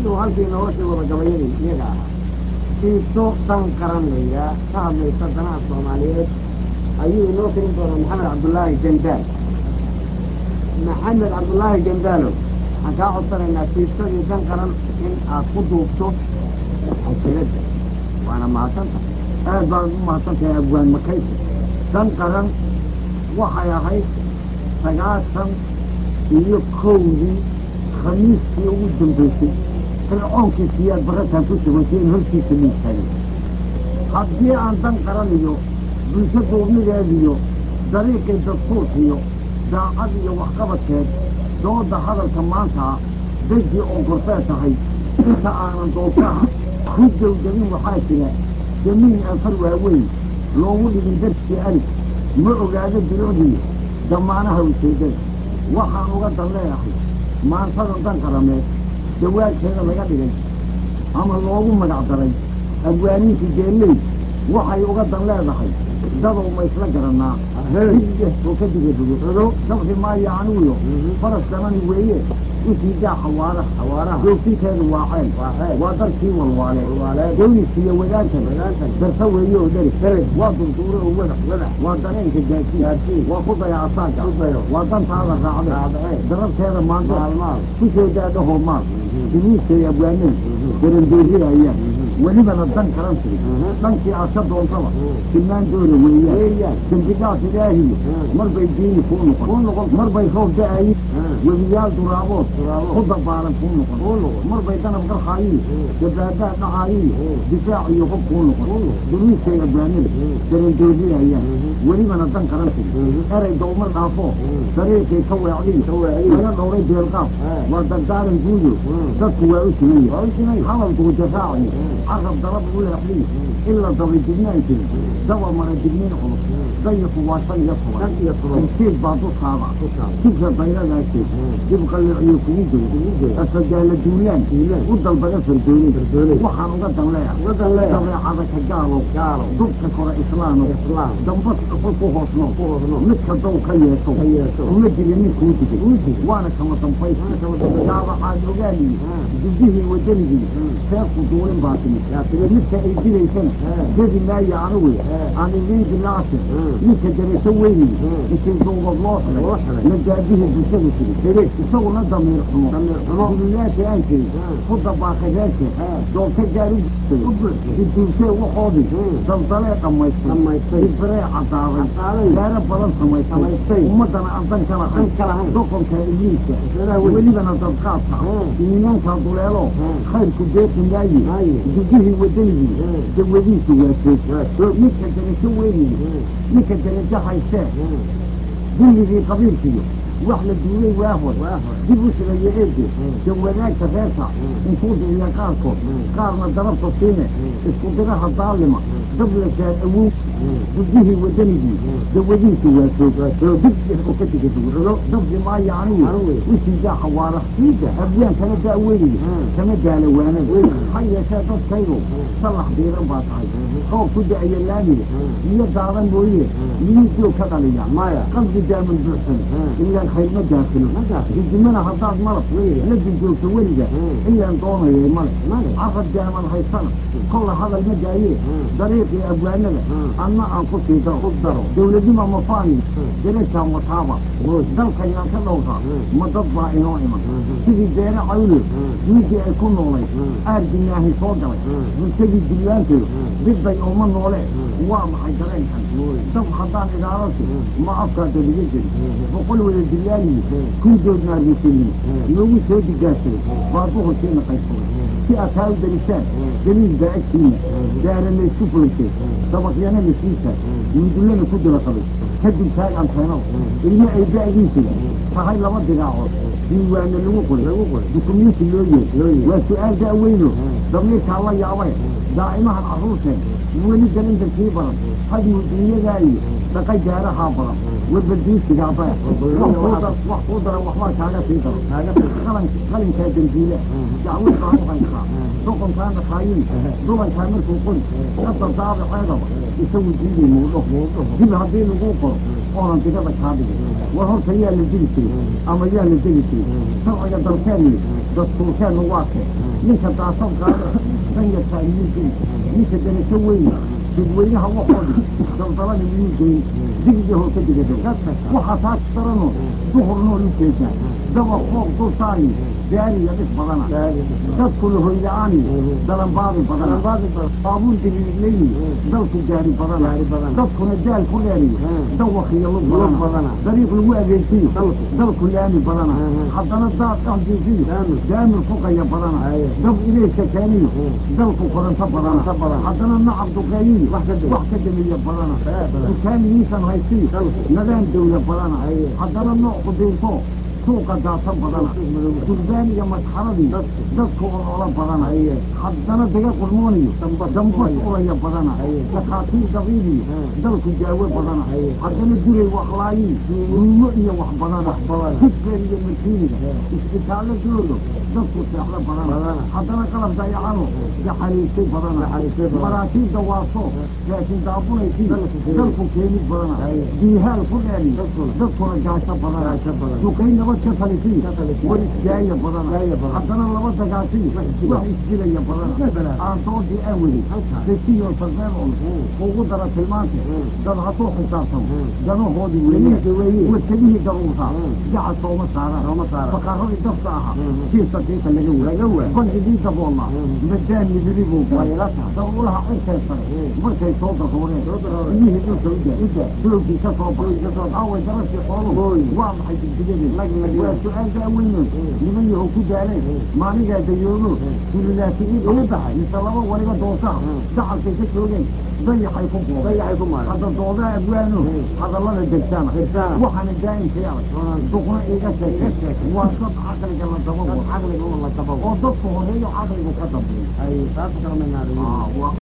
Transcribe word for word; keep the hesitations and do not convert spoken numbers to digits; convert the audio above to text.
siduu halkii noloshii wada gabayadii iyaga ahaa siiso dan qaran layidhaa ka hadlaysa danaha soomaaliyeed ayuu inoo tirin doonaa maxamed cabdullaahi gandaal maxamed cabdullaahi gandaalow waxaan kaa codsanaynaa siisadii dan qaran in aad ku duubto cajalada waana mahadsanta aad baad u mahadsantahay abwaan makaysi dan qaran waxay ahayd sagaashan iyo kowdii khamiiskii ugu dambaysay fircoonkiisiiyaad barataan ku suganteen hortiisa liisaanay haddii aan dan qaran iyo bulsho duubnideediyo dariiqii dastuurkiyo daacad iyo waxqabadkeed dooda hadalka maanta deji oo gorfee tahay inta aanan doolkaha ku dawdabin waxaa jira jamiin anfar waaweyn loogu dhigin darskii alif ma ogaado biloodiyo damaanaha ujeeddada waxaan uga dan leeyahay maantadan dan qarameed dawaadkeeda laga dhigay ama loogu magac daray abwaaniintii geelley waxay uga dan leedahay dadow ma isla garannaa oo ka digadugo dabxi maayo anuguyo faras damani weeye usii daa xawaaraha joogtinteedu waa ceel waa darkii walwaale dawliskiiyo wadaantan darsa weeye oo dheri waa durduuro oo wadax waa dareenka gaarsiin waa ku daya asaaga waa dantaada raacday darabteeda maandood ku soo daadahoo maal duruustay abwaaneen darandooriyayaan welibana dan qaran tiri dhankii aad ka doontaba tilmaan doora weeyaan dembidhaaf ilaahiyo marbay diini kuu noqon marbay roob da-ayin webiyaal duraabood ku dabaalan kuu noqon marbay danab qarxaayiyo dabaadaa dhacaayiyo difaac iyo hub kuu noqon duruustay abwaaneen darandooriyayaan welibana dan qaran tiri eray dowmar dhaafoo dariiqay ka weecdiyo laga dhowray beelqaaf waa dardaaran guudo dadku waa u simaya hadalkuu difaaciyo carab dalab u leexdiyo in la dabay dignaan jirin daba mara digniin culus dayiqu waa shan iyo toban tansiid baa dushaada jibka dayradaasee dib qalloociyo kugu jiro asagaala duulaan u dalbaga fardooley waxaan uga dan leeyahay dabeecada ka gaalow dubka kore islaano dambas xul ku hoosno midka dow ka yeesho uma dili ninkuu digay waana kama dambaysi daabacaad ogaaliyo dibdihii wadanigii seefku duulin baa timi midka ay dilaysana jadi maayo anugu aan idiin dilaase ninka daraso weyniy intii duubad loo xiray nagaadihii bulshada tiri isaguna damiir xumo duliyaasha aan jirin ku dabaaqay reerkeed doolka gaar u iduubtee waxoodii daldalee dhammaystay dibbaree caddaaday gaaro badan samaystay ummaddana aan dan ka lahayn doqonka ibliiska welibana dadqaadka iimaankaa duleelo khayrku deeqi maaye dibdihii wadanigii dawadiisu waa ninka darajo weyniyo ninka darajo haystee dulligii qabiilkiyo wax la duulay waa hor dib u silayo eede dawadaagta reerka intuu diciya qaarkood qaarna darabta siine isku diraha daalima dab la saar awow dibdihii wadanigii dawadiisu waa dib oo ka digadugo dabdi maayo anigu usii daa xawaaraha abwaankana daaweyniyo kama daala waanada ha yeeshee dadkaydu sallax diiran baa tahay roob ku da-aya laamiga biyo daadan mooye miyuu joog ka dhaliya qalbi daaman buuxsan ilaan khayr ma daakilo didimana haddaad malab la diljoogto weliga ilaan doonayay male carab daaman haysana kolla hadal ma daayee dariiqii abwaanada anna aan ku sii daro dawladnima mafaani darajaan wataaba dalkaynaan ka dhowraa ma dad baa inoo iman sidii deere cawlo duuggii ay ku noolay aarginaahi soo galay bulshadii dilyaanteedu dibday ooma noole waa maxay dareenkan dab haddaan idaalasi ma afkaada liga geli boqol wada dilyaaliyi kundood naarmusilin noogu soo digaashay baa duhurkiina qaybsaday si aad taa u darisaan daliil baa agtiina daara laysku fulaysay dabaqyana la siisaa mindullana ku daba qabay kadib taag anteenada ilmo ay da-diisay tahay laba digaacood diiwaana lagu qoray dukumiinti loo yeey waa su-aal da-weyno damiirkaa la yaabay daa'imahan carruurteen weli dalindarkii badan hadmuu dunyadaayo dhaqay gaarahaa badan warbadiisigaa baya wax kuu daran waxbaa kaaga sii daro qalinkaa dambiile dacwad baan u haysaa doqonkaana khaayin dulankaa markuu qori hadda daabaceedaba isagu diiday muudho dib haddii laguu qoro oonan digada kaa dhigin war horta yaa la dili jiray ama yaa la degi jiray sharciga dalkeenni dastuurkeennu waa kee ninka daasad qaada dan yartaa miyuu geyn ninka darajo weyn dadweynaha waxoodi daldalada miyuu geyn digdiga hoose digado waxaa taas darano duhur nool u jeedaa daba fooq dul saari gaariga dhis badana dadku lahoyla-aani dalanbaadi badana baabuur daliigleyni dalku gaari badana dadkuna daal ku dheeriyo dawakiyo lug badana dariiq lagu adeegsiyo dalku laami badana haddana daad dhexdiisiyo daamir fuqaya badana dab ilayska keeniyo dalku koranto badana haddana nacab duqeeyiyo wax ka damiya badana dukaanigiisan haysiyo nadaan dawla badana haddana nooc qudiinto suuqa daatan badana durbaan iyo masxaradii dadku oloola badana haddana daga qurmooniyo dambas uraya badana dakhaatiir dabiibiyo dalku daawo badana haddana duray wakhlaayin ruumo iyo wax badana jidkeer iyo markiiniga isbitaallo doodo dadku seexda badana haddana qalab dayacano daxaliisay badana maraakiibda waaso laakiin daabunaysi dalku keenid badana diihaal ku dheeri dadkuna gaasho badana duqaynaba كفلتي والجاية بدنا حتى لو دقاتي واحد يشيل بدنا عن صوتي أولي تسي وصلنا وقدرة المانك قال هتروح حسابهم قالوا هودي وين والتبيه قروها جعل صوم سارة فقرروا يدفعها كيف تديك اللي جوا جوا كل جديد أبو الله مجان يجربوا ويلاتها دورها عيسى يصير مركز صوت الخورين اللي هي جوجة جوجة جوجة كصوب أول درجة قالوا واضح يجي والسؤال ده وينه لمن يعقد عليه ما نجا ديونه كل الناس يجي بحي يصلوا ولا دوسا دعوا في شغلين ضيع يكون ضيع يكون هذا الضوضاء أبوانه هذا الله الدكتور وحن الدائم سيارة دقنا إيجا شيء وصد عقلك الله تبوه عقلك الله تبوه وضفه هي عقلك كتب أي تذكر من هذا